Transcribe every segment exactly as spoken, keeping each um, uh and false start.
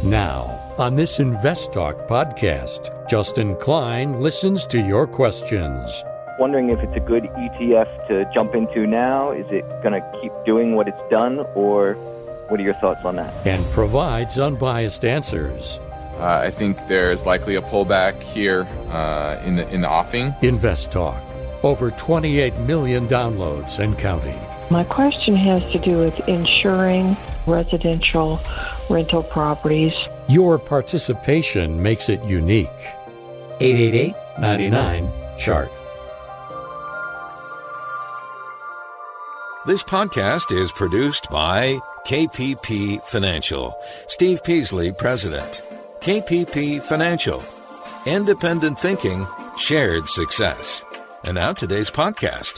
Now, on this Invest Talk podcast, Justin Klein listens to your questions. Wondering if it's a good E T F to jump into now. Is it going to keep doing what it's done, or what are your thoughts on that? And provides unbiased answers. Uh, I think there's likely a pullback here uh, in the in the offing. Invest Talk, over twenty-eight million downloads and counting. My question has to do with insuring residential rental properties. Your participation makes it unique. eight eight eight, nine nine, chart. This podcast is produced by K P P Financial. Steve Peasley, President. K P P Financial. Independent thinking, shared success. And now today's podcast.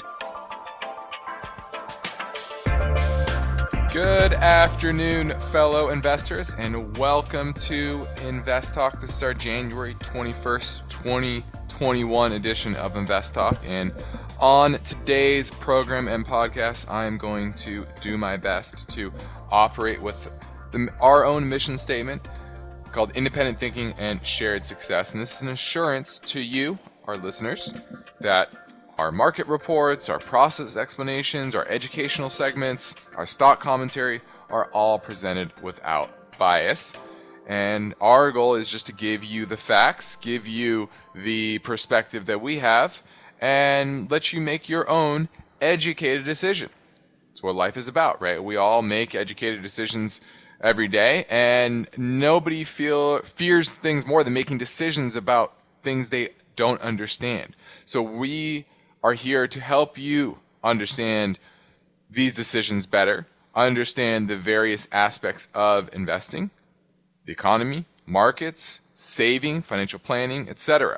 Good afternoon, fellow investors, and welcome to Invest Talk. This is our January twenty-first, twenty twenty-one edition of Invest Talk. And on today's program and podcast, I am going to do my best to operate with the, our own mission statement called Independent Thinking and Shared Success. And this is an assurance to you, our listeners, that our market reports, our process explanations, our educational segments, our stock commentary are all presented without bias. And our goal is just to give you the facts, give you the perspective that we have, and let you make your own educated decision. That's what life is about, right? We all make educated decisions every day, and nobody feel fears things more than making decisions about things they don't understand. So we are here to help you understand these decisions better, understand the various aspects of investing, the economy, markets, saving, financial planning, et cetera.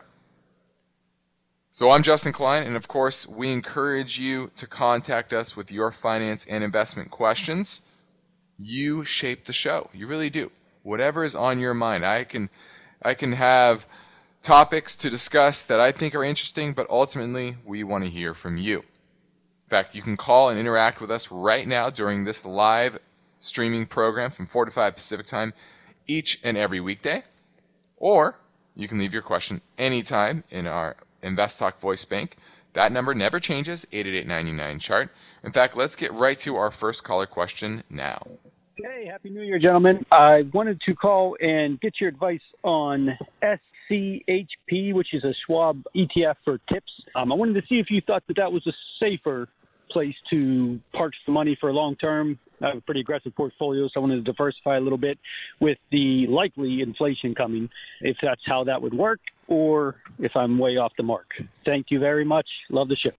So I'm Justin Klein, and of course, we encourage you to contact us with your finance and investment questions. You shape the show. You really do. Whatever is on your mind. I can, I can have topics to discuss that I think are interesting, but ultimately, we want to hear from you. In fact, you can call and interact with us right now during this live streaming program from four to five Pacific time each and every weekday, or you can leave your question anytime in our Invest Talk voice bank. That number never changes, eight eight eight, nine nine, chart. In fact, let's get right to our first caller question now. Hey, Happy New Year, gentlemen. I wanted to call and get your advice on S C H P, which is a Schwab E T F for tips. Um, I wanted to see if you thought that that was a safer place to park some money for long term. I have a pretty aggressive portfolio, so I wanted to diversify a little bit with the likely inflation coming, if that's how that would work, or if I'm way off the mark. Thank you very much. Love the show.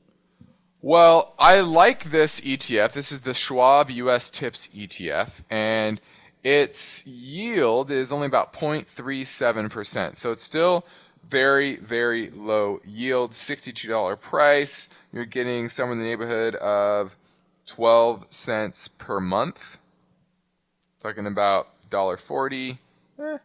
Well, I like this E T F. This is the Schwab U S Tips E T F, and its yield is only about zero point three seven percent. So it's still very, very low yield, sixty-two dollars price. You're getting somewhere in the neighborhood of twelve cents per month. Talking about one dollar forty. Eh.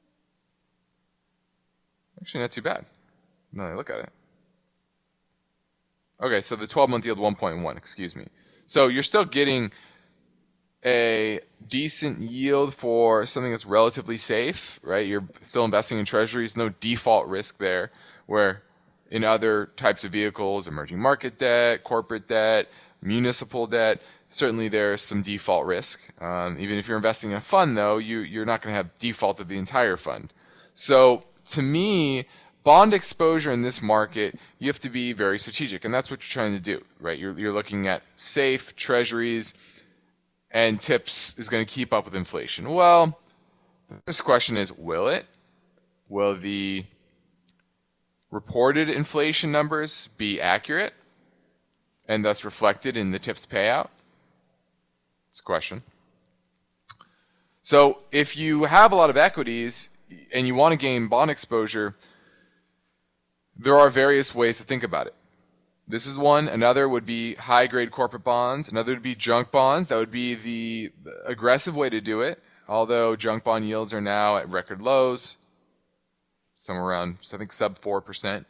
Actually, not too bad. Now that I look at it. Okay, so the twelve-month yield, one point one, excuse me. So you're still getting a decent yield for something that's relatively safe, right? You're still investing in treasuries, no default risk there, where in other types of vehicles, emerging market debt, corporate debt, municipal debt, certainly there's some default risk. Um, even if you're investing in a fund, though, you, you're not going to have default of the entire fund. So to me, bond exposure in this market, you have to be very strategic, and that's what you're trying to do, right? You're, you're looking at safe treasuries, and tips is going to keep up with inflation. Well, this question is, will it? Will the reported inflation numbers be accurate and thus reflected in the tips payout? It's a question. So if you have a lot of equities and you want to gain bond exposure, there are various ways to think about it. This is one. Another would be high-grade corporate bonds. Another would be junk bonds. That would be the aggressive way to do it, although junk bond yields are now at record lows, somewhere around, I think, sub four percent.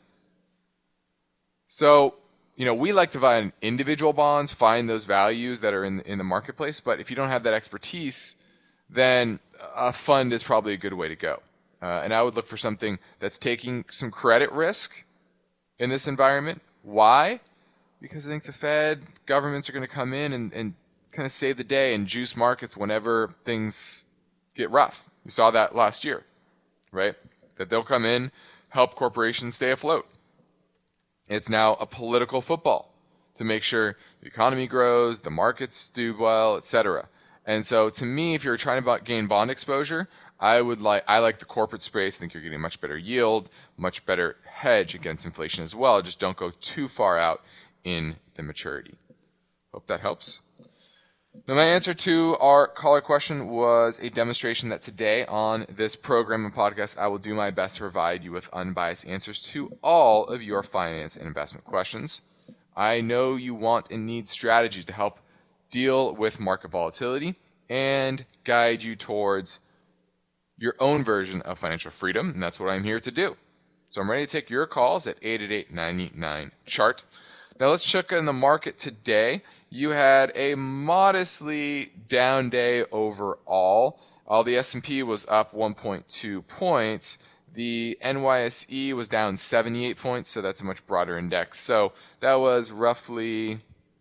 So, you know, we like to find individual bonds, find those values that are in, in the marketplace, but if you don't have that expertise, then a fund is probably a good way to go. Uh, and I would look for something that's taking some credit risk in this environment. Why? Because I think the Fed, governments are going to come in and, and kind of save the day and juice markets whenever things get rough. You saw that last year, right? That they'll come in, help corporations stay afloat. It's now a political football to make sure the economy grows, the markets do well, et cetera. And so to me, if you're trying to gain bond exposure, I would like I like the corporate space. I think you're getting much better yield, much better hedge against inflation as well. Just don't go too far out in the maturity. Hope that helps. Now, my answer to our caller question was a demonstration that today on this program and podcast, I will do my best to provide you with unbiased answers to all of your finance and investment questions. I know you want and need strategies to help deal with market volatility and guide you towards your own version of financial freedom, and that's what I'm here to do. So I'm ready to take your calls at eight eight eight, nine nine, C H A R T. Now let's check in the market today. You had a modestly down day overall. Uh, the S and P was up one point two points. The N Y S E was down seventy-eight points, so that's a much broader index. So that was roughly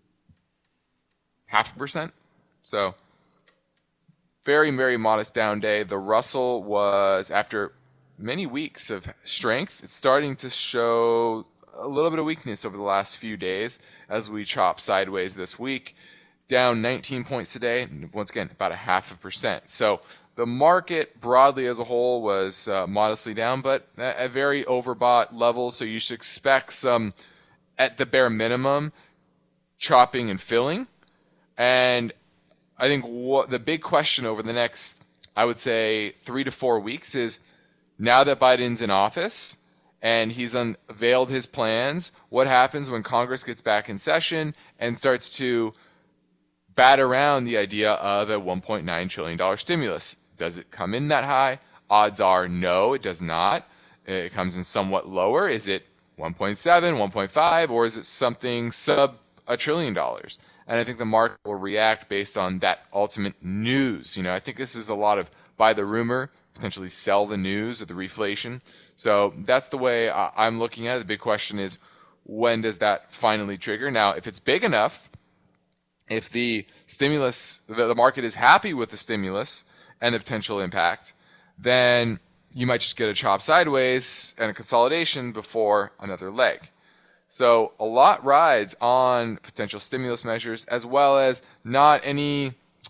half a percent. So very, very modest down day. The Russell was, after many weeks of strength, it's starting to show a little bit of weakness over the last few days as we chop sideways this week. Down nineteen points today, once again, about a half a percent. So the market broadly as a whole was uh, modestly down, but at very overbought levels, so you should expect some, at the bare minimum, chopping and filling. And I think what the big question over the next, I would say, three to four weeks is, now that Biden's in office and he's unveiled his plans, what happens when Congress gets back in session and starts to bat around the idea of a one point nine trillion dollars stimulus? Does it come in that high? Odds are no, it does not. It comes in somewhat lower. Is it one point seven, one point five, or is it something sub a trillion dollars? And I think the market will react based on that ultimate news. You know, I think this is a lot of buy the rumor, potentially sell the news or the reflation. So that's the way I'm looking at it. The big question is, when does that finally trigger? Now, if it's big enough, if the stimulus, the, the market is happy with the stimulus and the potential impact, then you might just get a chop sideways and a consolidation before another leg. So a lot rides on potential stimulus measures, as well as not any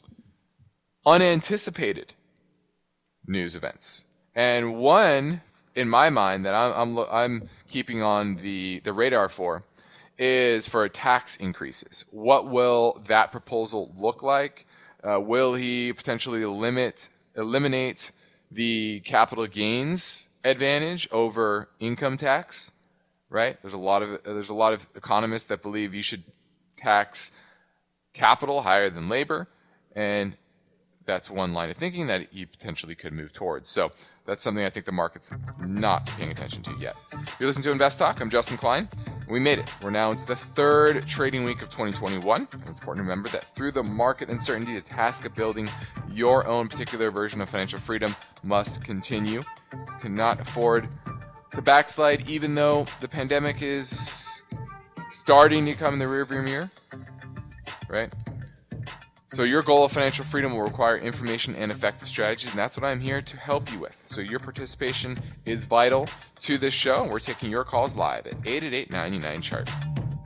unanticipated news events. And one, in my mind, that I'm I'm, I'm keeping on the, the radar for is for tax increases. What will that proposal look like? Uh, will he potentially limit, eliminate the capital gains advantage over income tax? Right? There's a lot of there's a lot of economists that believe you should tax capital higher than labor, and that's one line of thinking that you potentially could move towards. So that's something I think the market's not paying attention to yet. You're listening to Invest Talk. I'm Justin Klein. We made it. We're now into the third trading week of twenty twenty-one. And it's important to remember that through the market uncertainty, the task of building your own particular version of financial freedom must continue. You cannot afford to backslide, even though the pandemic is starting to come in the rearview mirror, right? So your goal of financial freedom will require information and effective strategies, and that's what I'm here to help you with. So your participation is vital to this show, and we're taking your calls live at eight eight eight, nine nine, C H A R T.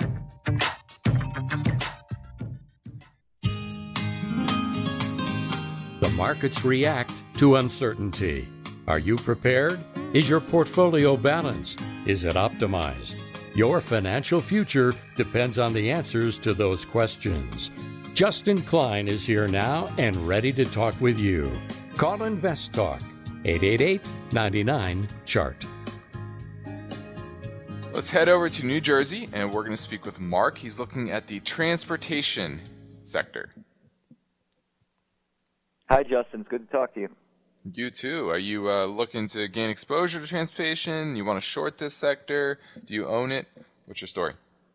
The markets react to uncertainty. Are you prepared? Is your portfolio balanced? Is it optimized? Your financial future depends on the answers to those questions. Justin Klein is here now and ready to talk with you. Call Invest Talk, eight eight eight, nine nine, C H A R T. Let's head over to New Jersey, and we're going to speak with Mark. He's looking at the transportation sector. Hi, Justin. It's good to talk to you. You too. Are you uh, looking to gain exposure to transportation? You want to short this sector? Do you own it? What's your story?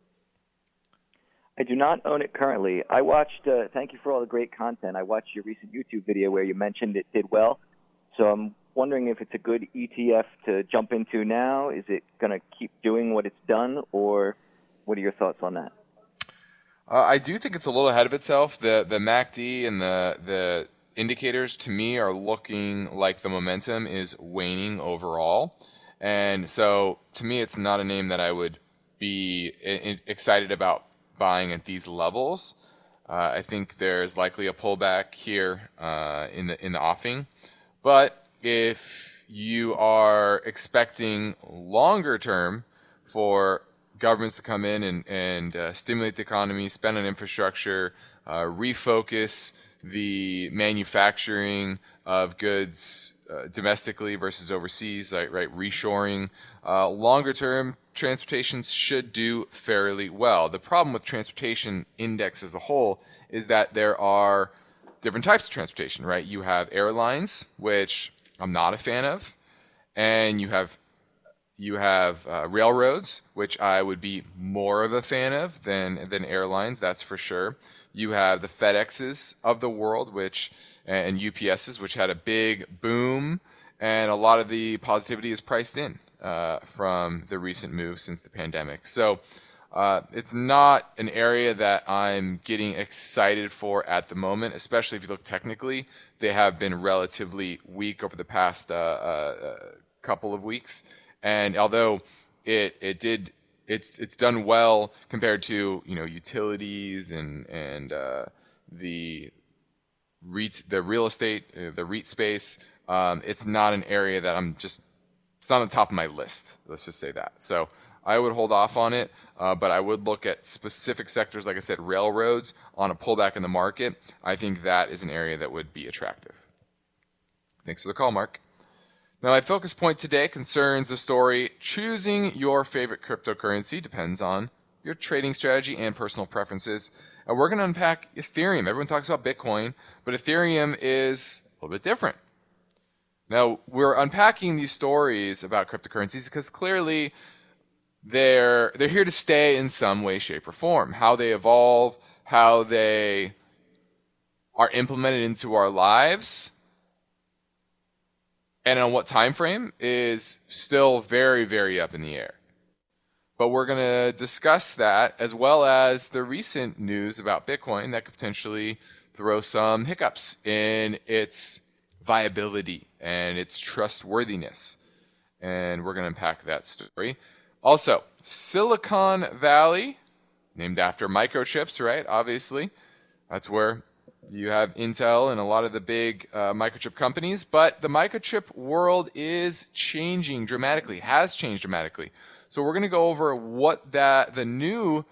I do not own it currently. I watched, uh, thank you for all the great content. I watched your recent YouTube video where you mentioned it did well. So I'm wondering if it's a good E T F to jump into now. Is it going to keep doing what it's done, or what are your thoughts on that? Uh, I do think it's a little ahead of itself. The the M A C D and the the indicators to me are looking like the momentum is waning overall, and so to me it's not a name that I would be I- excited about buying at these levels. Uh, I think there's likely a pullback here uh, in the in the offing, but if you are expecting longer term for governments to come in and, and uh, stimulate the economy, spend on infrastructure, uh, refocus the manufacturing of goods uh, domestically versus overseas, right? right reshoring. Uh, longer term, transportation should do fairly well. The problem with transportation index as a whole is that there are different types of transportation, right? You have airlines, which I'm not a fan of, and you have You have uh, railroads, which I would be more of a fan of than than airlines, that's for sure. You have the FedExes of the world, which and U P S's, which had a big boom, and a lot of the positivity is priced in uh, from the recent moves since the pandemic. So uh, it's not an area that I'm getting excited for at the moment, especially if you look technically. They have been relatively weak over the past uh, uh, couple of weeks. And although it it did it's it's done well compared to you know utilities and and uh, the REIT the real estate uh, the REIT space, um, it's not an area that I'm just it's not on the top of my list. Let's just say that. So I would hold off on it, uh, but I would look at specific sectors, like I said, railroads on a pullback in the market. I think that is an area that would be attractive. Thanks for the call, Mark. Now, my focus point today concerns the story choosing your favorite cryptocurrency depends on your trading strategy and personal preferences. And we're going to unpack Ethereum. Everyone talks about Bitcoin, but Ethereum is a little bit different. Now, we're unpacking these stories about cryptocurrencies because clearly they're they're here to stay in some way, shape, or form. How they evolve, how they are implemented into our lives, and on what time frame is still very, very up in the air. But we're going to discuss that as well as the recent news about Bitcoin that could potentially throw some hiccups in its viability and its trustworthiness. And we're going to unpack that story. Also, Silicon Valley, named after microchips, right? Obviously, that's where you have Intel and a lot of the big uh, microchip companies, but the microchip world is changing dramatically, has changed dramatically. So we're going to go over what that the new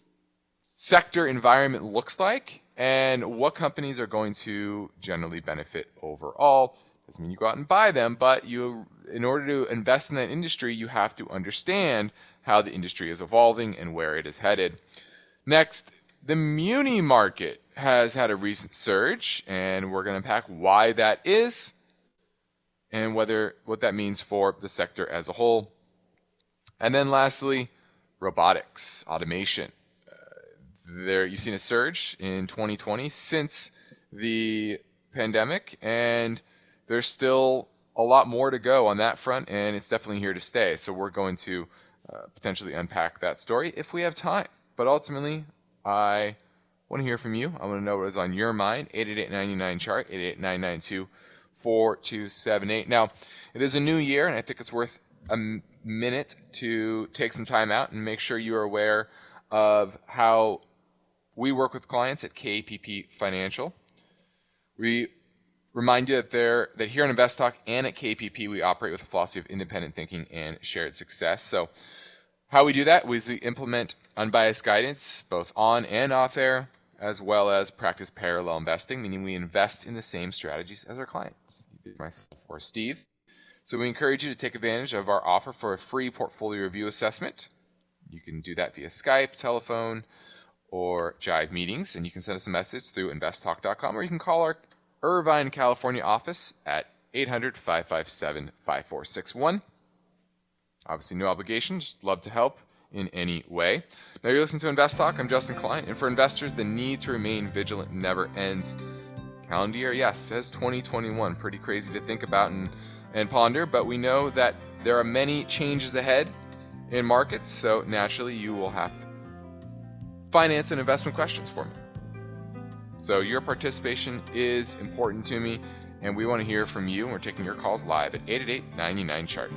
sector environment looks like and what companies are going to generally benefit overall. Doesn't mean you go out and buy them, but you, in order to invest in that industry, you have to understand how the industry is evolving and where it is headed. Next, the muni market has had a recent surge, and we're going to unpack why that is and whether what that means for the sector as a whole. And then lastly, robotics, automation. Uh, there, you've seen a surge in twenty twenty since the pandemic, and there's still a lot more to go on that front, and it's definitely here to stay. So we're going to uh, potentially unpack that story if we have time. But ultimately, I want to hear from you. I want to know what is on your mind. eight eight eight, nine nine, chart, eight eight eight, nine nine two, four two seven eight. Now, it is a new year, and I think it's worth a minute to take some time out and make sure you are aware of how we work with clients at K P P Financial. We remind you that, there, that here on InvestTalk and at K P P, we operate with a philosophy of independent thinking and shared success. So how we do that is we implement unbiased guidance both on and off air, as well as practice parallel investing, meaning we invest in the same strategies as our clients, either myself or Steve. So we encourage you to take advantage of our offer for a free portfolio review assessment. You can do that via Skype, telephone, or Jive meetings, and you can send us a message through invest talk dot com, or you can call our Irvine, California office at eight hundred, five five seven, five four six one. Obviously, no obligation, just love to help in any way. Now you're listening to Invest Talk. I'm Justin Klein, and for investors, the need to remain vigilant never ends. calendar year, yes, says twenty twenty-one. Pretty crazy to think about and, and ponder, but we know that there are many changes ahead in markets, so naturally you will have finance and investment questions for me. So your participation is important to me, and we want to hear from you. We're taking your calls live at eight eight eight, nine nine, chart.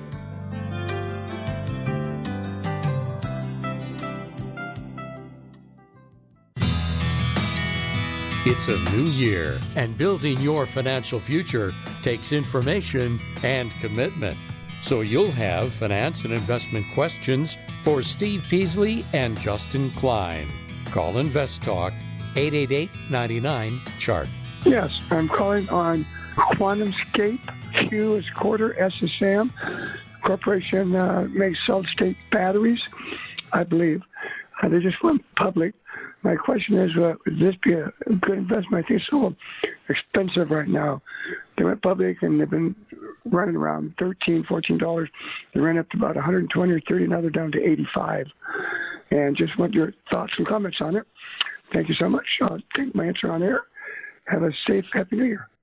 It's a new year, and building your financial future takes information and commitment. So you'll have finance and investment questions for Steve Peasley and Justin Klein. Call Invest Talk, eight eight eight, nine nine, chart. Yes, I'm calling on QuantumScape. Q is quarter, S is Sam. Corporation uh, makes solid-state batteries, I believe. Uh, they just went public. My question is, uh, would this be a good investment? I think it's so expensive right now. They went public and they've been running around thirteen dollars, fourteen dollars. They ran up to about one hundred twenty or thirty, now they're down to eighty-five. And just want your thoughts and comments on it. Thank you so much. I'll take my answer on air. Have a safe, happy New Year.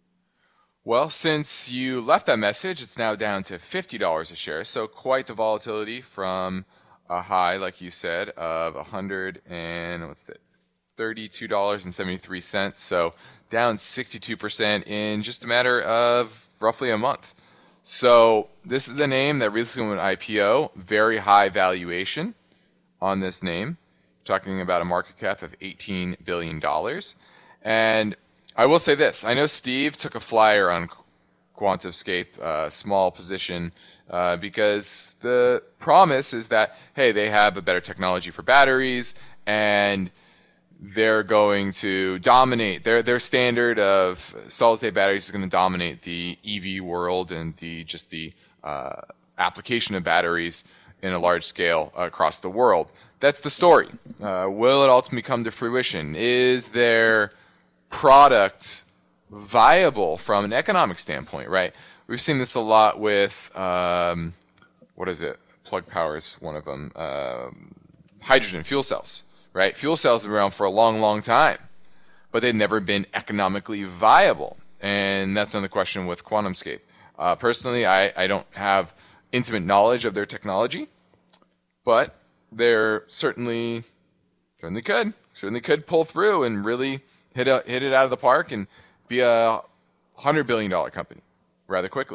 Well, since you left that message, it's now down to fifty dollars a share, so quite the volatility from a high, like you said, of one hundred and what's that, thirty-two dollars and seventy-three cents. So down sixty-two percent in just a matter of roughly a month. So this is a name that recently went I P O, very high valuation on this name. Talking about a market cap of eighteen billion dollars. And I will say this, I know Steve took a flyer on QuantumScape, uh, small position, uh, because the promise is that, hey, they have a better technology for batteries, and they're going to dominate. Their their standard of solid-state batteries is going to dominate the E V world and the just the uh, application of batteries in a large scale uh, across the world. That's the story. Uh, will it ultimately come to fruition? Is their product viable from an economic standpoint, right? We've seen this a lot with, um, what is it? Plug Power is one of them. Um, hydrogen fuel cells, right? Fuel cells have been around for a long, long time, but they've never been economically viable. And that's another question with QuantumScape. Uh, personally, I, I don't have intimate knowledge of their technology, but they're certainly, certainly could, certainly could pull through and really hit a, hit it out of the park and be a one hundred billion dollars company rather quickly.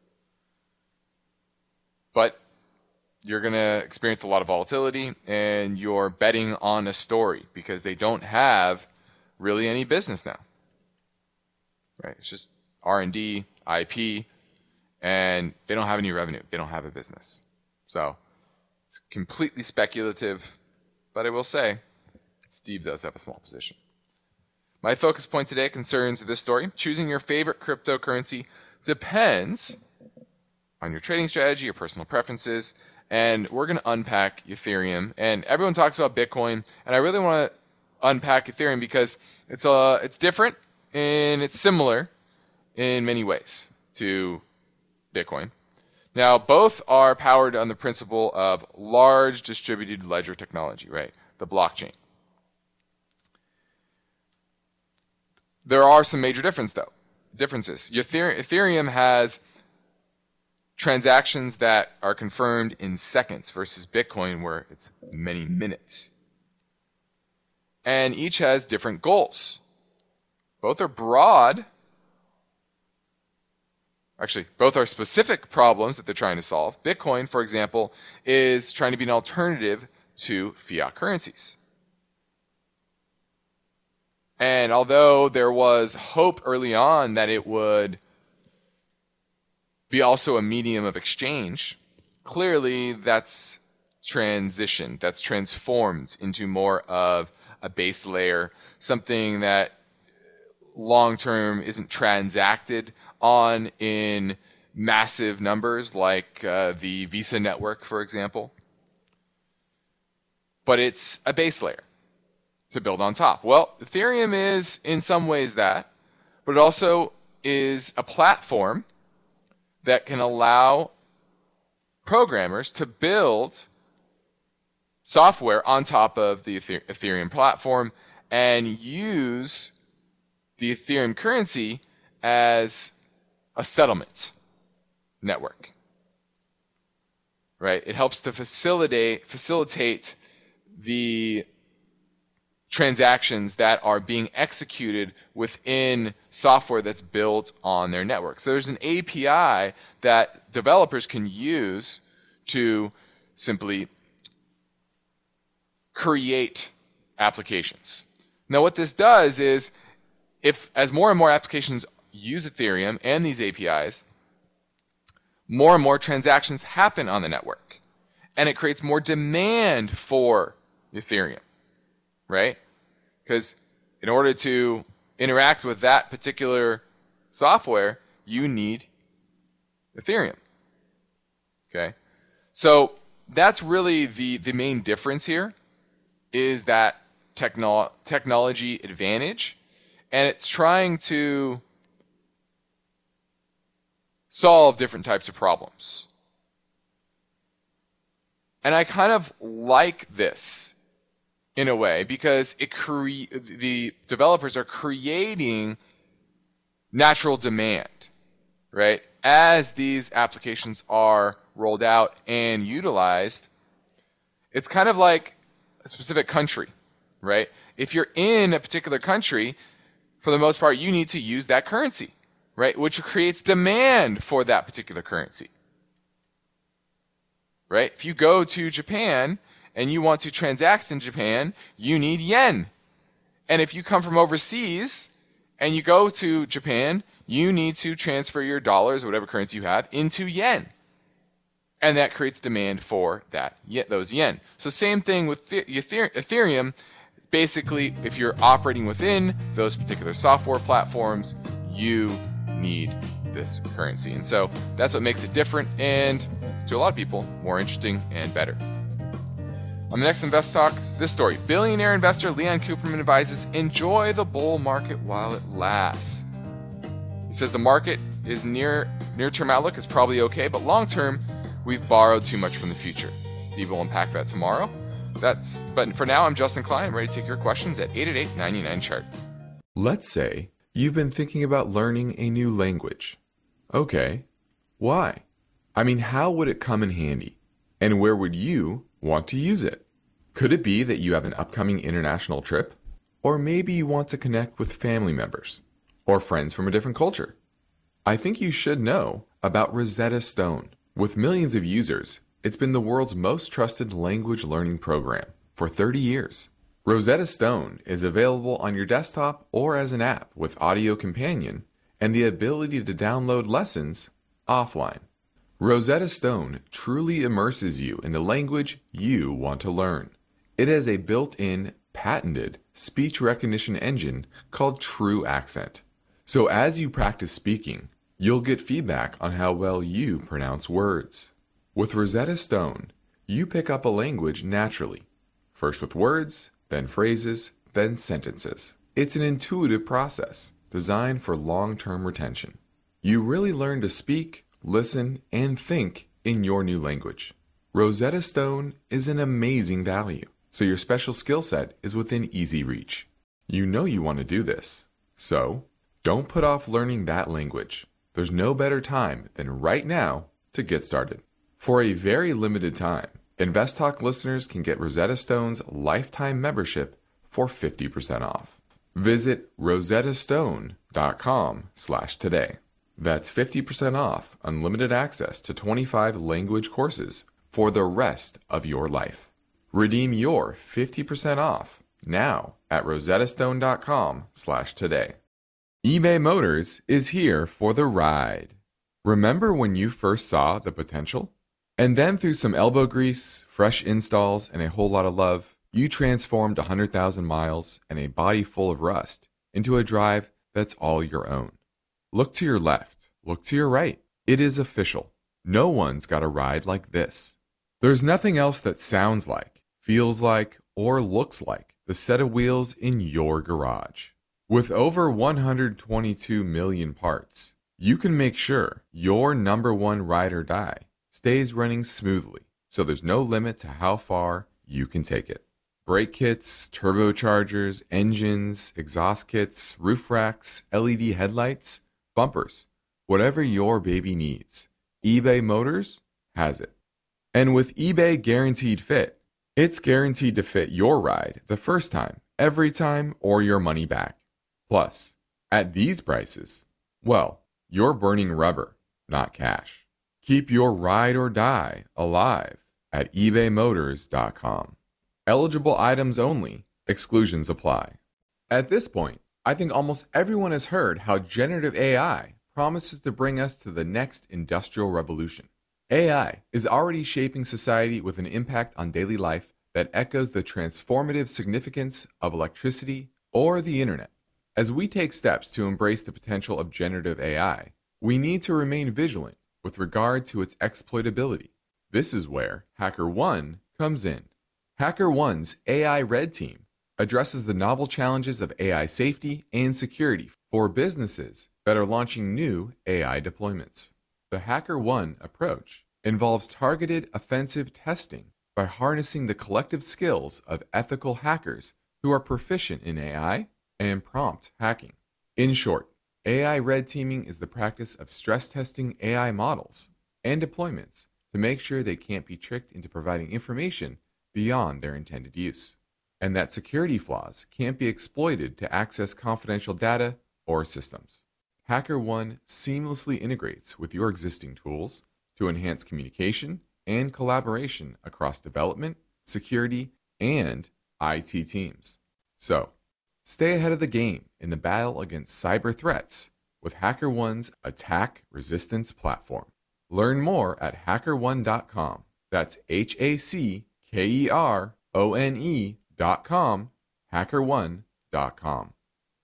But you're going to experience a lot of volatility, and you're betting on a story because they don't have really any business now. Right? It's just R and D, I P, and they don't have any revenue. They don't have a business. So it's completely speculative, but I will say Steve does have a small position. My focus point today concerns this story. Choosing your favorite cryptocurrency depends on your trading strategy, your personal preferences, and we're going to unpack Ethereum. And everyone talks about Bitcoin, and I really want to unpack Ethereum because it's uh, it's different and it's similar in many ways to Bitcoin. Now, both are powered on the principle of large distributed ledger technology, right? The blockchain. There are some major difference, though. differences. Ethereum has transactions that are confirmed in seconds versus Bitcoin where it's many minutes. And each has different goals. Both are broad. Actually, both are specific problems that they're trying to solve. Bitcoin, for example, is trying to be an alternative to fiat currencies. And although there was hope early on that it would be also a medium of exchange, clearly that's transitioned, that's transformed into more of a base layer, something that long-term isn't transacted on in massive numbers like uh, the Visa network, for example. But it's a base layer to build on top. Well, Ethereum is in some ways that, but it also is a platform that can allow programmers to build software on top of the Ethereum platform and use the Ethereum currency as a settlement network, right? It helps to facilitate facilitate the transactions that are being executed within software that's built on their network. So there's an A P I that developers can use to simply create applications. Now what this does is, if as more and more applications use Ethereum and these A P Is, more and more transactions happen on the network, and it creates more demand for Ethereum, right? Because in order to interact with that particular software, you need Ethereum. Okay? So that's really the, the main difference here, is that techno- technology advantage, and it's trying to solve different types of problems. And I kind of like this in a way, because it cre- the developers are creating natural demand, right? As these applications are rolled out and utilized, it's kind of like a specific country, right? If you're in a particular country, for the most part, you need to use that currency, right? Which creates demand for that particular currency, right? If you go to Japan and you want to transact in Japan, you need yen. And if you come from overseas and you go to Japan, you need to transfer your dollars, or whatever currency you have, into yen. And that creates demand for that those yen. So same thing with Ethereum. Basically, if you're operating within those particular software platforms, you need this currency. And so that's what makes it different, and to a lot of people, more interesting and better. On the next Invest Talk, this story. Billionaire investor Leon Cooperman advises, enjoy the bull market while it lasts. He says the market is near near-term outlook is probably okay, but long-term, we've borrowed too much from the future. Steve will unpack that tomorrow. That's but for now, I'm Justin Klein. I'm ready to take your questions at eight eight eight, nine nine, chart. Let's say you've been thinking about learning a new language. Okay, why? I mean, how would it come in handy? And where would you want to use it? Could it be that you have an upcoming international trip? Or maybe you want to connect with family members or friends from a different culture? I think you should know about Rosetta Stone. With millions of users, it's been the world's most trusted language learning program for thirty years. Rosetta Stone is available on your desktop or as an app with Audio Companion and the ability to download lessons offline. Rosetta Stone truly immerses you in the language you want to learn. It has a built-in, patented speech recognition engine called True Accent. So as you practice speaking, you'll get feedback on how well you pronounce words. With Rosetta Stone, you pick up a language naturally, first with words, then phrases, then sentences. It's an intuitive process designed for long-term retention. You really learn to speak, listen, and think in your new language. Rosetta Stone is an amazing value, so your special skill set is within easy reach. You know you want to do this, so don't put off learning that language. There's no better time than right now to get started. For a very limited time, InvestTalk listeners can get Rosetta Stone's lifetime membership for fifty percent off. Visit rosettastone.com slash today. That's fifty percent off unlimited access to twenty-five language courses for the rest of your life. Redeem your fifty percent off now at rosettastone.com slash today. eBay Motors is here for the ride. Remember when you first saw the potential? And then through some elbow grease, fresh installs, and a whole lot of love, you transformed one hundred thousand miles and a body full of rust into a drive that's all your own. Look to your left. Look to your right. It is official. No one's got a ride like this. There's nothing else that sounds like, feels like, or looks like the set of wheels in your garage. With over one hundred twenty-two million parts, you can make sure your number one ride or die stays running smoothly, so there's no limit to how far you can take it. Brake kits, turbochargers, engines, exhaust kits, roof racks, L E D headlights, bumpers. Whatever your baby needs, eBay Motors has it. And with eBay Guaranteed Fit, it's guaranteed to fit your ride the first time, every time, or your money back. Plus, at these prices, well, you're burning rubber, not cash. Keep your ride or die alive at ebay motors dot com. Eligible items only. Exclusions apply. At this point, I think almost everyone has heard how generative A I promises to bring us to the next industrial revolution. A I is already shaping society with an impact on daily life that echoes the transformative significance of electricity or the internet. As we take steps to embrace the potential of generative A I, we need to remain vigilant with regard to its exploitability. This is where HackerOne comes in. HackerOne's A I Red Team addresses the novel challenges of A I safety and security for businesses that are launching new A I deployments. The HackerOne approach involves targeted offensive testing by harnessing the collective skills of ethical hackers who are proficient in A I and prompt hacking. In short, A I red teaming is the practice of stress testing A I models and deployments to make sure they can't be tricked into providing information beyond their intended use, and that security flaws can't be exploited to access confidential data or systems. HackerOne seamlessly integrates with your existing tools to enhance communication and collaboration across development, security, and I T teams. So, stay ahead of the game in the battle against cyber threats with HackerOne's attack resistance platform. Learn more at hacker one dot com. That's H A C K E R O N E dot com, hacker one dot com.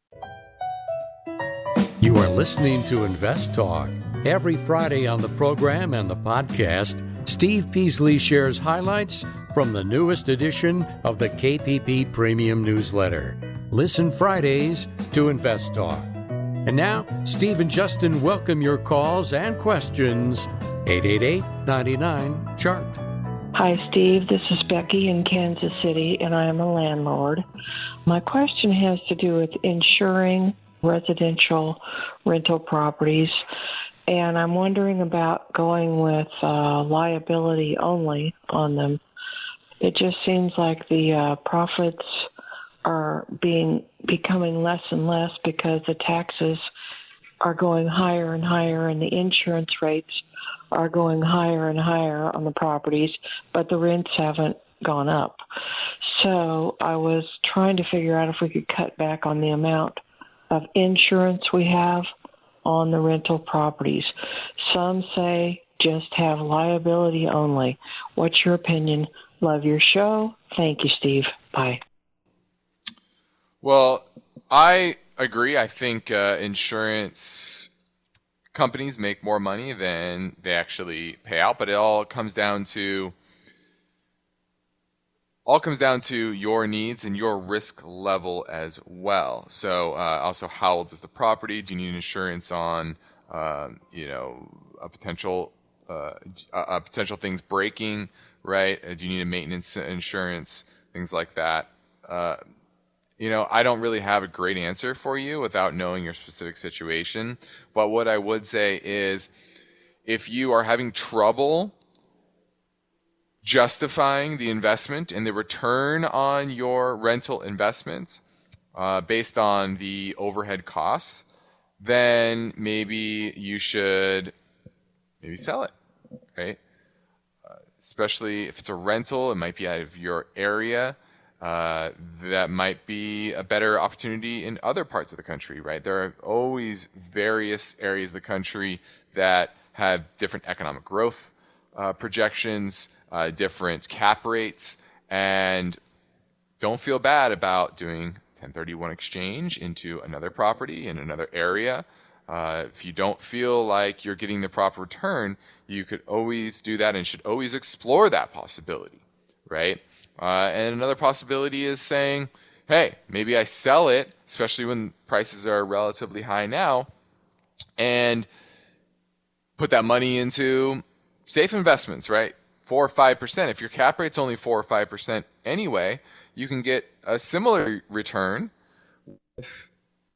You are listening to Invest Talk. Every Friday on the program and the podcast, Steve Peasley shares highlights from the newest edition of the K P P Premium Newsletter. Listen Fridays to Invest Talk. And now, Steve and Justin welcome your calls and questions. eight eight eight, nine nine, chart. Hi, Steve. This is Becky in Kansas City, and I am a landlord. My question has to do with insuring residential rental properties, and I'm wondering about going with uh, liability only on them. It just seems like the uh, profits are being becoming less and less because the taxes are going higher and higher, and the insurance rates are going higher and higher on the properties, but the rents haven't gone up. So I was trying to figure out if we could cut back on the amount of insurance we have on the rental properties. Some say just have liability only. What's your opinion? Love your show. Thank you, Steve. Bye. Well, I agree. I think uh, insurance companies make more money than they actually pay out, but it all comes down to all comes down to your needs and your risk level as well. So uh, also, how old is the property? Do you need insurance on um, you know a potential uh, a potential things breaking, right? Do you need a maintenance insurance, things like that? Uh, You know, I don't really have a great answer for you without knowing your specific situation. But what I would say is if you are having trouble justifying the investment and the return on your rental investment uh, based on the overhead costs, then maybe you should maybe sell it, right? Uh, especially if it's a rental, it might be out of your area. Uh, that might be a better opportunity in other parts of the country, right? There are always various areas of the country that have different economic growth uh, projections, uh, different cap rates, and don't feel bad about doing ten thirty-one exchange into another property in another area. Uh, if you don't feel like you're getting the proper return, you could always do that and should always explore that possibility, right? Uh, and another possibility is saying, hey, maybe I sell it, especially when prices are relatively high now, and put that money into safe investments, right? four or five percent. If your cap rate's only four or five percent anyway, you can get a similar return with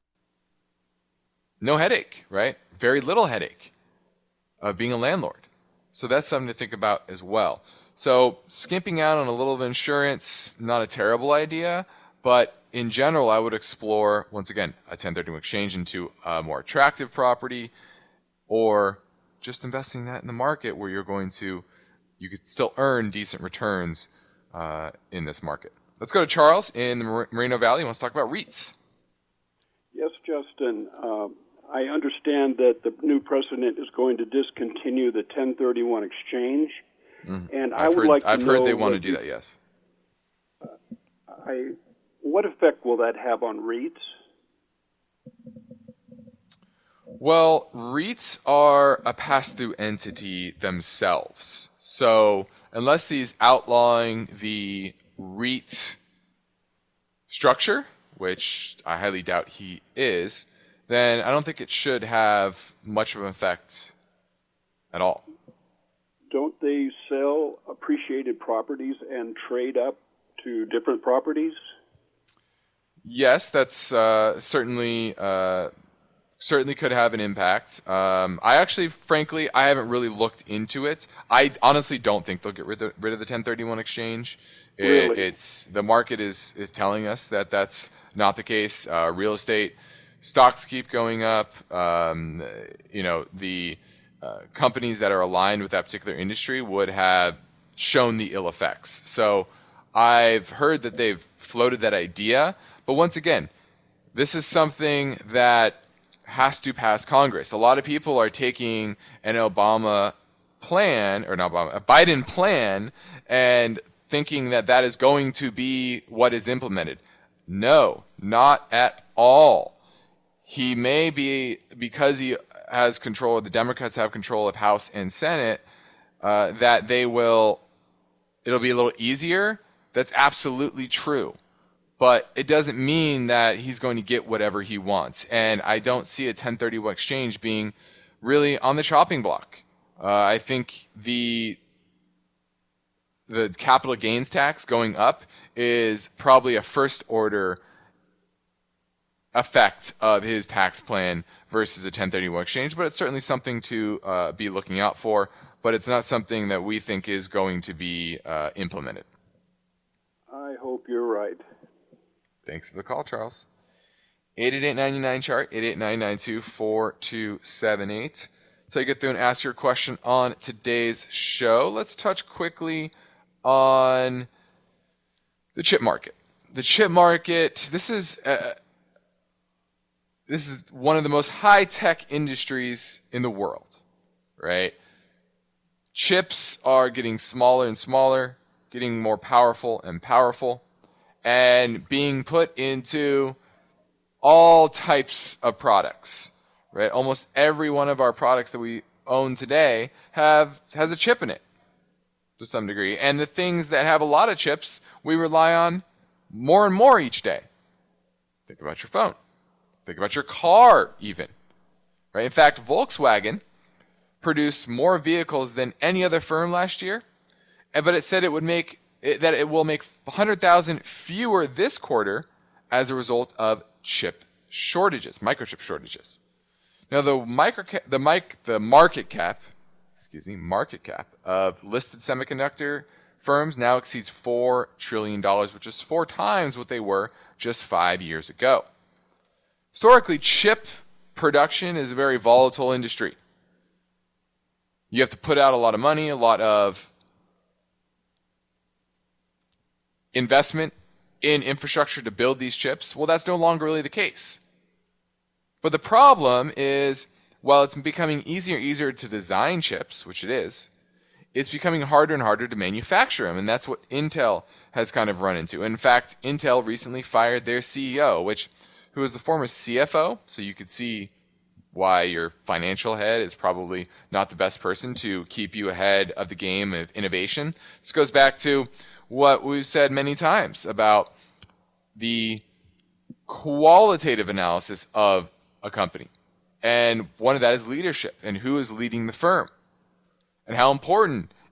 no headache, right? Very little headache of being a landlord. So that's something to think about as well. So skimping out on a little of insurance, not a terrible idea, but in general, I would explore, once again, a ten thirty-one exchange into a more attractive property, or just investing that in the market where you're going to, you could still earn decent returns uh, in this market. Let's go to Charles in the Moreno Valley. He wants to talk about REITs. Yes, Justin. Um, I understand that the new president is going to discontinue the ten thirty-one exchange, mm-hmm. and I I've would heard, like to I've know... I've heard they want to do that, yes. Uh, I, what effect will that have on REITs? Well, REITs are a pass-through entity themselves. So unless he's outlawing the REIT structure, which I highly doubt he is, then I don't think it should have much of an effect at all. Don't they sell appreciated properties and trade up to different properties? Yes, that's uh, certainly uh, certainly could have an impact. Um, I actually, frankly, I haven't really looked into it. I honestly don't think they'll get rid of, rid of the ten thirty-one exchange. It, really? It's the market is is telling us that that's not the case. Uh, real estate stocks keep going up. Um, you know, the uh, companies that are aligned with that particular industry would have shown the ill effects. So I've heard that they've floated that idea. But once again, this is something that has to pass Congress. A lot of people are taking an Obama plan, or not Obama, a Biden plan, and thinking that that is going to be what is implemented. No, not at all. He may be, because he has control, the Democrats have control of House and Senate, uh, that they will, it'll be a little easier. That's absolutely true. But it doesn't mean that he's going to get whatever he wants. And I don't see a ten thirty-one exchange being really on the chopping block. Uh, I think the the capital gains tax going up is probably a first order effect of his tax plan versus a ten thirty-one exchange. But it's certainly something to uh, be looking out for. But it's not something that we think is going to be uh, implemented. I hope you're right. Thanks for the call, Charles. eight eight eight, nine nine, chart, eight eight nine, nine two, four two seven eight. So you get through and ask your question on today's show. Let's touch quickly on the chip market. The chip market, this is uh, this is one of the most high-tech industries in the world, right? Chips are getting smaller and smaller, getting more powerful and powerful, and being put into all types of products, right? Almost every one of our products that we own today have has a chip in it to some degree. And the things that have a lot of chips, we rely on more and more each day. Think about your phone. Think about your car even, right? In fact, Volkswagen produced more vehicles than any other firm last year, but it said it would make It, that it will make one hundred thousand fewer this quarter as a result of chip shortages, microchip shortages. Now, the micro the mic the market cap, excuse me, market cap of listed semiconductor firms now exceeds four trillion dollars, which is four times what they were just five years ago. Historically, chip production is a very volatile industry. You have to put out a lot of money, a lot of investment in infrastructure to build these chips. Well, that's no longer really the case. But the problem is, while it's becoming easier and easier to design chips, which it is, it's becoming harder and harder to manufacture them. And that's what Intel has kind of run into. In fact, Intel recently fired their C E O, which who was the former C F O. So you could see why your financial head is probably not the best person to keep you ahead of the game of innovation. This goes back to what we've said many times about the qualitative analysis of a company. And one of that is leadership and who is leading the firm. And how important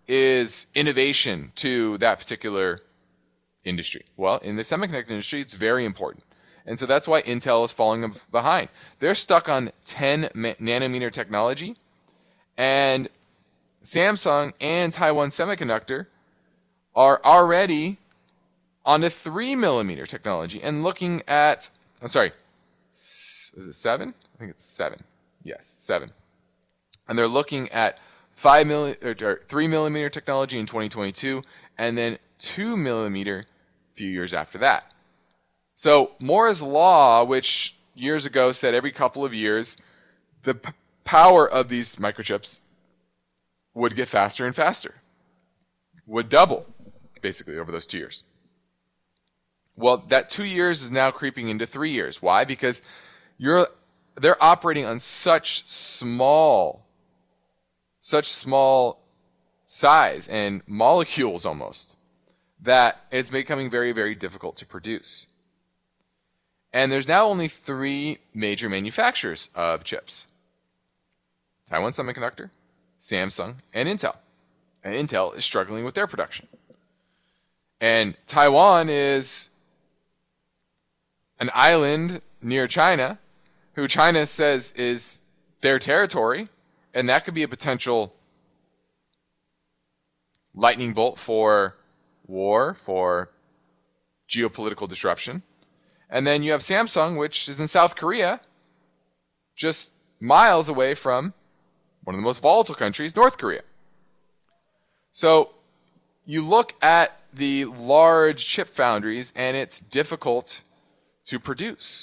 is innovation to that particular industry? Well, in the semiconductor industry, it's very important. And so that's why Intel is falling behind. They're stuck on ten nanometer technology, and Samsung and Taiwan Semiconductor are already on the three millimeter technology and looking at, I'm sorry, is it seven? I think it's seven. Yes, seven. And they're looking at five milli, or, or three millimeter technology in twenty twenty-two, and then two millimeter a few years after that. So Moore's law, which years ago said every couple of years the p- power of these microchips would get faster and faster, would double basically over those two years. Well, that two years is now creeping into three years. Why? Because you're they're operating on such small, such small size and molecules almost that it's becoming very, very difficult to produce. And there's now only three major manufacturers of chips: Taiwan Semiconductor, Samsung, and Intel. And Intel is struggling with their production. And Taiwan is an island near China, who China says is their territory, and that could be a potential lightning bolt for war, for geopolitical disruption. And then you have Samsung, which is in South Korea, just miles away from one of the most volatile countries, North Korea. So you look at the large chip foundries, and it's difficult to produce.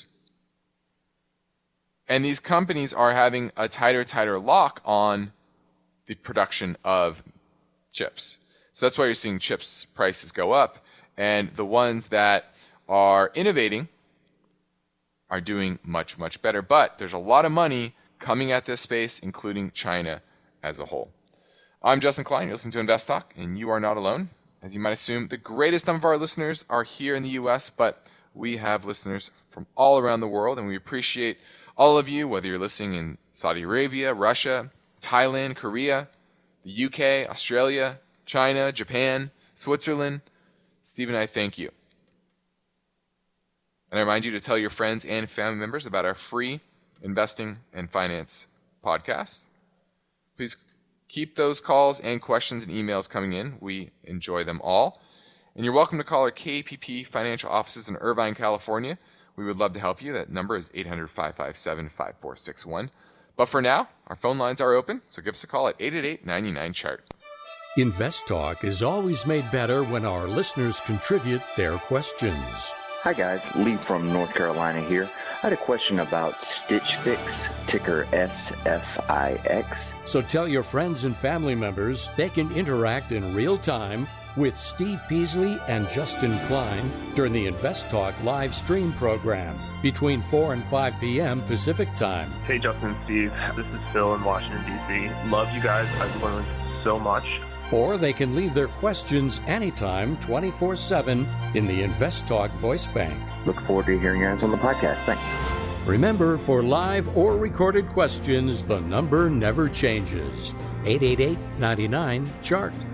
And these companies are having a tighter, tighter lock on the production of chips. So that's why you're seeing chips prices go up. And the ones that are innovating are doing much, much better. But there's a lot of money coming at this space, including China as a whole. I'm Justin Klein. You're listening to Invest Talk, and you are not alone. As you might assume, the greatest number of our listeners are here in the U S, but we have listeners from all around the world, and we appreciate all of you, whether you're listening in Saudi Arabia, Russia, Thailand, Korea, the U K, Australia, China, Japan, Switzerland. Steve and I thank you. And I remind you to tell your friends and family members about our free investing and finance podcast. Please keep those calls and questions and emails coming in. We enjoy them all. And you're welcome to call our K P P financial offices in Irvine, California. We would love to help you. That number is eight hundred, five five seven, five four six one. But for now, our phone lines are open, so give us a call at eight eight eight, nine nine, C H A R T. Invest Talk is always made better when our listeners contribute their questions. Hi guys, Lee from North Carolina here. I had a question about Stitch Fix, ticker S F I X. So tell your friends and family members they can interact in real time with Steve Peasley and Justin Klein during the Invest Talk live stream program between four and five p.m. Pacific time. Hey Justin and Steve, this is Phil in Washington, D C. Love you guys. I've learned so much. Or they can leave their questions anytime, twenty-four seven, in the Invest Talk voice bank. Look forward to hearing your answers on the podcast. Thanks. Remember, for live or recorded questions, the number never changes. eight eight eight, nine nine, C H A R T.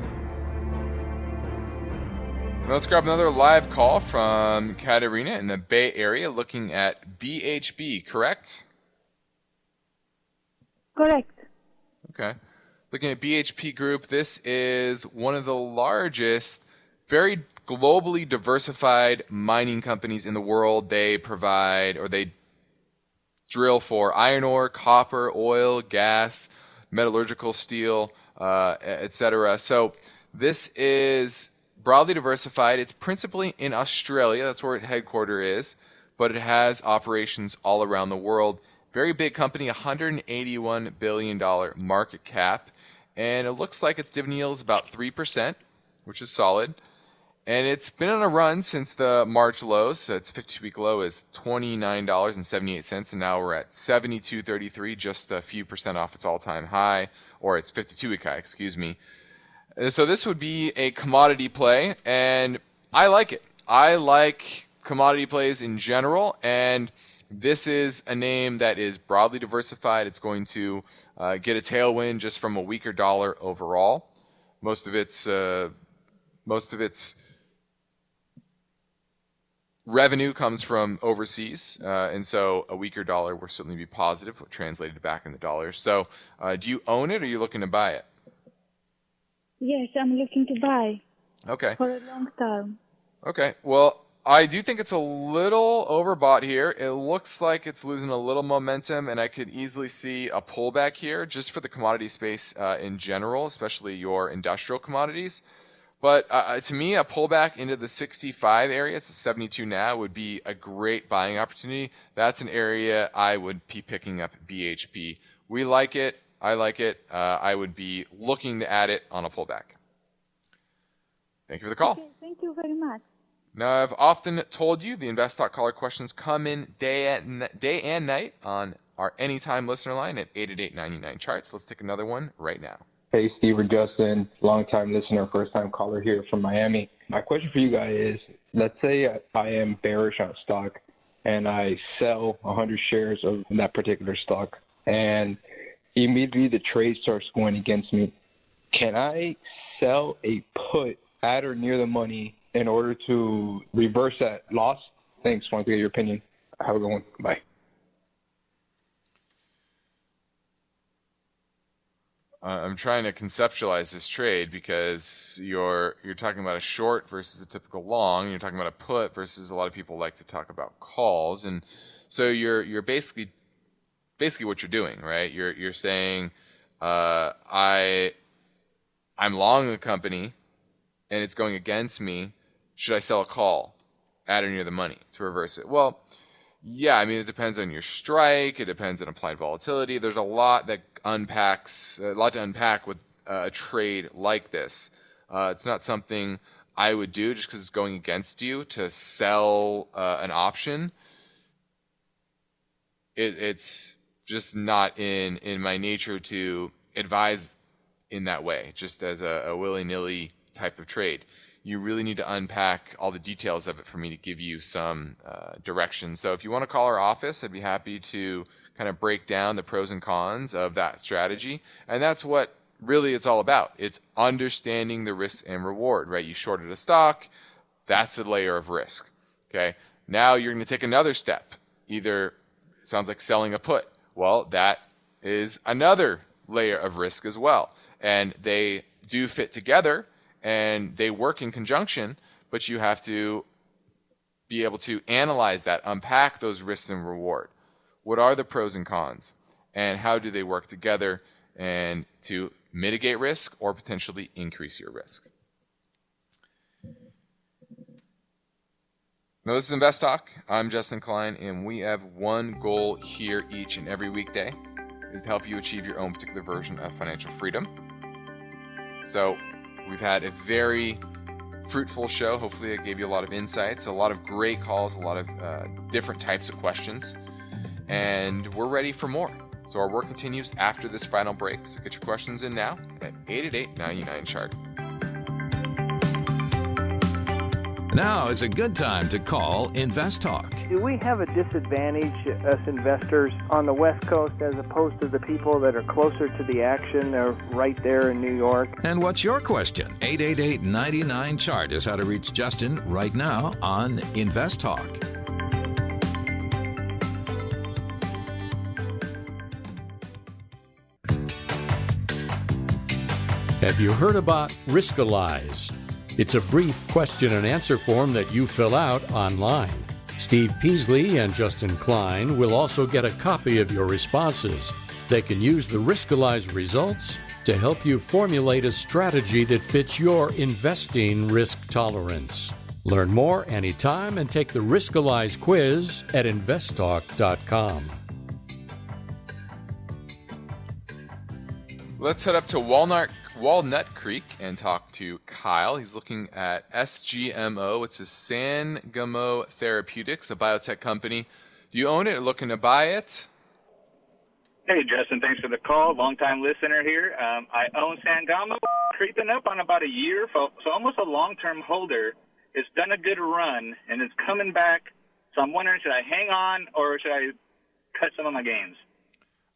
Let's grab another live call from Katerina in the Bay Area looking at B H B, correct? Correct. Okay. Looking at B H P Group, this is one of the largest, very globally diversified mining companies in the world. They provide, or they drill for iron ore, copper, oil, gas, metallurgical steel, uh, et cetera. So this is broadly diversified. It's principally in Australia. That's where its headquarters is, but it has operations all around the world. Very big company, one hundred eighty-one billion dollars market cap. And it looks like its dividend yield is about three percent, which is solid. And it's been on a run since the March lows. So its fifty-week low is twenty-nine dollars and seventy-eight cents, and now we're at seventy-two thirty-three, just a few percent off its all-time high, or its fifty-two-week high, excuse me. And so this would be a commodity play, and I like it. I like commodity plays in general, and this is a name that is broadly diversified. It's going to uh, get a tailwind just from a weaker dollar overall. most of its uh, most of its revenue comes from overseas, uh, and so a weaker dollar will certainly be positive, translated back into dollars. So, uh, do you own it, or are you looking to buy it? Yes, I'm looking to buy. Okay. For a long term. Okay. Well, I do think it's a little overbought here. It looks like it's losing a little momentum, and I could easily see a pullback here just for the commodity space uh, in general, especially your industrial commodities. But uh, to me, a pullback into the sixty-five area, it's a seventy-two now, would be a great buying opportunity. That's an area I would be picking up B H P. We like it. I like it. Uh, I would be looking to add it on a pullback. Thank you for the call. Okay, thank you very much. Now, I've often told you the InvestTalk caller questions come in day and, day and night on our Anytime listener line at eight eight eight, nine nine, charts. Let's take another one right now. Hey, Steve or Justin, long-time listener, first-time caller here from Miami. My question for you guys is, let's say I am bearish on a stock and I sell one hundred shares of that particular stock, and immediately the trade starts going against me. Can I sell a put at or near the money in order to reverse that loss? Thanks. Want to get your opinion. Have a good one. Bye. I'm trying to conceptualize this trade because you're you're talking about a short versus a typical long. You're talking about a put versus a lot of people like to talk about calls, and so you're you're basically basically what you're doing, right? You're you're saying uh, I I'm long a company and it's going against me. Should I sell a call at or near the money to reverse it? Well, yeah, I mean, it depends on your strike. It depends on applied volatility. There's a lot that unpacks, a lot to unpack with a trade like this. Uh, it's not something I would do just because it's going against you to sell uh, an option. It, it's just not in, in my nature to advise in that way, just as a, a willy-nilly type of trade. You really need to unpack all the details of it for me to give you some uh, direction. So if you want to call our office, I'd be happy to kind of break down the pros and cons of that strategy. And that's what really it's all about. It's understanding the risk and reward, right? You shorted a stock, that's a layer of risk. Okay. Now you're going to take another step. Either it sounds like selling a put. Well, that is another layer of risk as well. And they do fit together, and they work in conjunction, but you have to be able to analyze that, unpack those risks and reward. What are the pros and cons, and how do they work together and to mitigate risk or potentially increase your risk? Now, this is Invest Talk. I'm Justin Klein, and we have one goal here each and every weekday, is to help you achieve your own particular version of financial freedom. So, we've had a very fruitful show. Hopefully it gave you a lot of insights, a lot of great calls, a lot of uh, different types of questions. And we're ready for more. So our work continues after this final break. So get your questions in now at eight eight eight, nine nine, chart. Now is a good time to call Invest Talk. Do we have a disadvantage, us investors, on the West Coast as opposed to the people that are closer to the action? They're right there in New York. And what's your question? eight eight eight, nine nine, chart is how to reach Justin right now on Invest Talk. Have you heard about Riskalyze? It's a brief question and answer form that you fill out online. Steve Peasley and Justin Klein will also get a copy of your responses. They can use the Riskalyze results to help you formulate a strategy that fits your investing risk tolerance. Learn more anytime and take the Riskalyze quiz at invest talk dot com. Let's head up to Walnut Walnut Creek and talk to Kyle. He's looking at S G M O. It's a Sangamo Therapeutics, a biotech company. Do you own it or looking to buy it? Hey, Justin. Thanks for the call. Long-time listener here. Um, I own Sangamo, creeping up on about a year, so almost a long-term holder. It's done a good run, and it's coming back. So I'm wondering, should I hang on or should I cut some of my gains?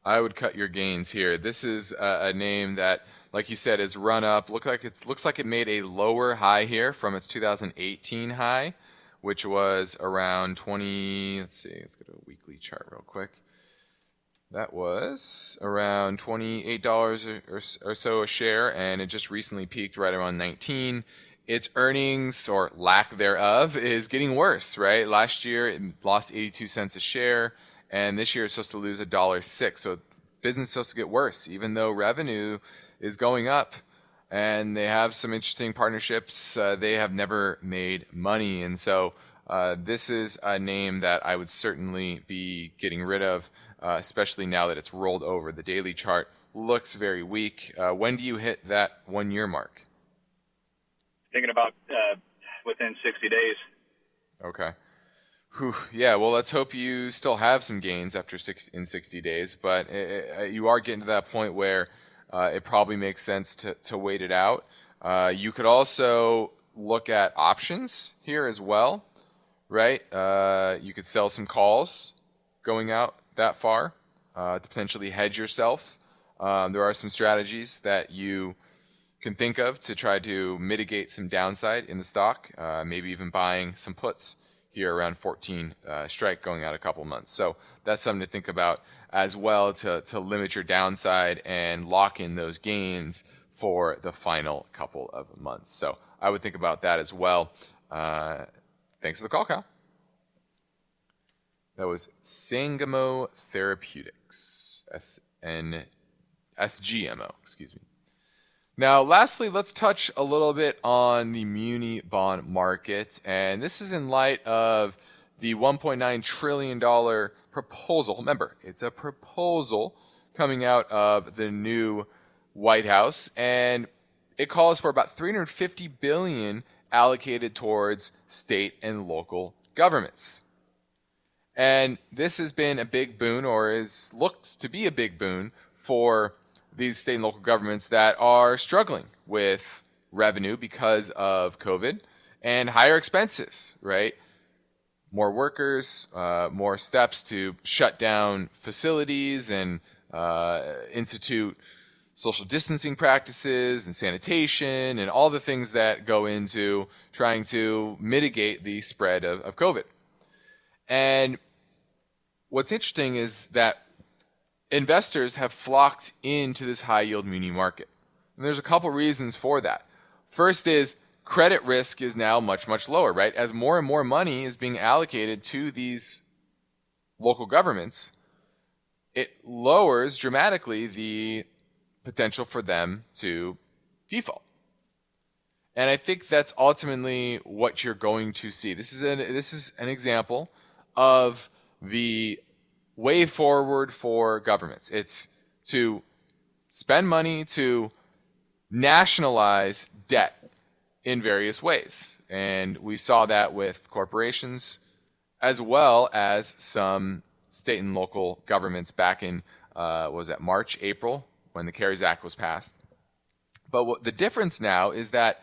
I would cut your gains here. This is a, a name that, like you said, is run up. Look like it looks like it made a lower high here from its two thousand eighteen high, which was around twenty. Let's see. Let's go to a weekly chart real quick. That was around twenty-eight dollars or, or, or so a share, and it just recently peaked right around nineteen. Its earnings, or lack thereof, is getting worse, right? Last year, it lost eighty-two cents a share, and this year it's supposed to lose one dollar and six cents. So business is supposed to get worse, even though revenue is going up, and they have some interesting partnerships. Uh, they have never made money, and so uh, this is a name that I would certainly be getting rid of, uh, especially now that it's rolled over. The daily chart looks very weak. Uh, when do you hit that one-year mark? Thinking about uh, within sixty days. Okay. Whew. Yeah, well, let's hope you still have some gains after six in sixty days, but it, it, you are getting to that point where uh, it probably makes sense to, to wait it out. Uh, you could also look at options here as well, right? Uh, you could sell some calls going out that far uh, to potentially hedge yourself. Um, there are some strategies that you can think of to try to mitigate some downside in the stock, uh, maybe even buying some puts here around fourteen uh, strike going out a couple months. So that's something to think about as well, to, to limit your downside and lock in those gains for the final couple of months. So I would think about that as well. Uh, thanks for the call, Kyle. That was Sangamo Therapeutics, S N S G M O, excuse me. Now, lastly, let's touch a little bit on the muni bond market, and this is in light of the one point nine trillion dollars proposal. Remember, it's a proposal coming out of the new White House, and it calls for about three hundred fifty billion dollars allocated towards state and local governments. And this has been a big boon, or is looked to be a big boon, for these state and local governments that are struggling with revenue because of COVID and higher expenses, right? More workers, uh, more steps to shut down facilities and uh, institute social distancing practices and sanitation and all the things that go into trying to mitigate the spread of, of COVID. And what's interesting is that investors have flocked into this high-yield muni market. And there's a couple reasons for that. First is credit risk is now much, much lower, right? As more and more money is being allocated to these local governments, it lowers dramatically the potential for them to default. And I think that's ultimately what you're going to see. This is an, this is an example of the way forward for governments. It's to spend money to nationalize debt in various ways. And we saw that with corporations as well as some state and local governments back in, uh, what was that, March, April, when the CARES Act was passed. But what the difference now is that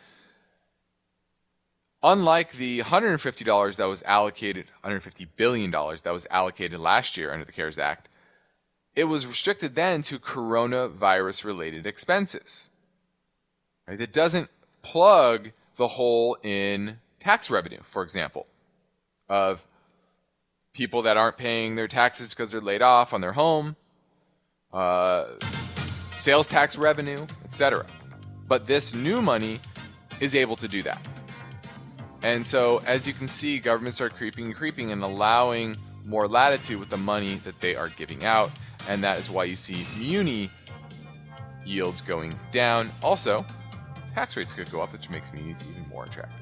unlike the one hundred fifty dollars that was allocated, one hundred fifty billion dollars that was allocated last year under the CARES Act, it was restricted then to coronavirus-related expenses. Right? It doesn't plug the hole in tax revenue, for example, of people that aren't paying their taxes because they're laid off on their home, uh, sales tax revenue, et cetera. But this new money is able to do that. And so, as you can see, governments are creeping and creeping and allowing more latitude with the money that they are giving out. And that is why you see muni yields going down. Also, tax rates could go up, which makes munis even more attractive.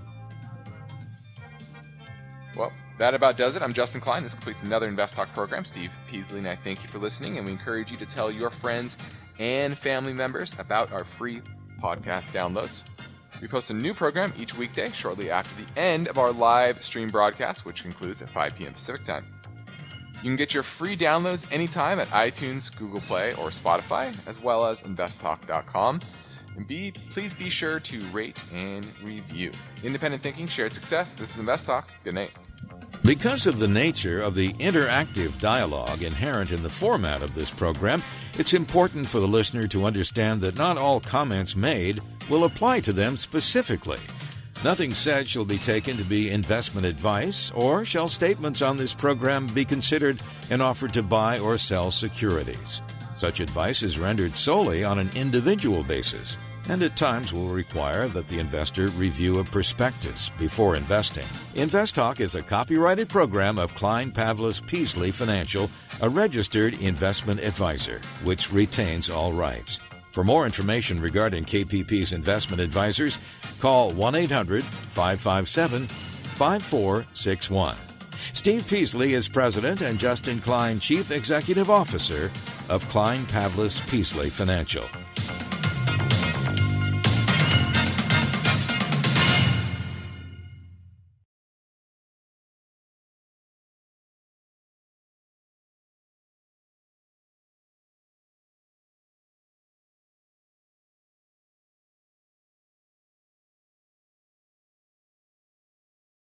Well, that about does it. I'm Justin Klein. This completes another Invest Talk program. Steve Peasley and I thank you for listening, and we encourage you to tell your friends and family members about our free podcast downloads. We post a new program each weekday shortly after the end of our live stream broadcast, which concludes at five p.m. Pacific time. You can get your free downloads anytime at iTunes, Google Play, or Spotify, as well as invest talk dot com. And be, please be sure to rate and review. Independent thinking, shared success. This is InvestTalk. Good night. Because of the nature of the interactive dialogue inherent in the format of this program, it's important for the listener to understand that not all comments made will apply to them specifically. Nothing said shall be taken to be investment advice, or shall statements on this program be considered an offer to buy or sell securities. Such advice is rendered solely on an individual basis, and at times will require that the investor review a prospectus before investing. InvestTalk is a copyrighted program of Klein Pavlis Peasley Financial, a registered investment advisor, which retains all rights. For more information regarding K P P's investment advisors, call one eight hundred, five five seven, five four six one. Steve Peasley is President and Justin Klein Chief Executive Officer of Klein Pavlis Peasley Financial.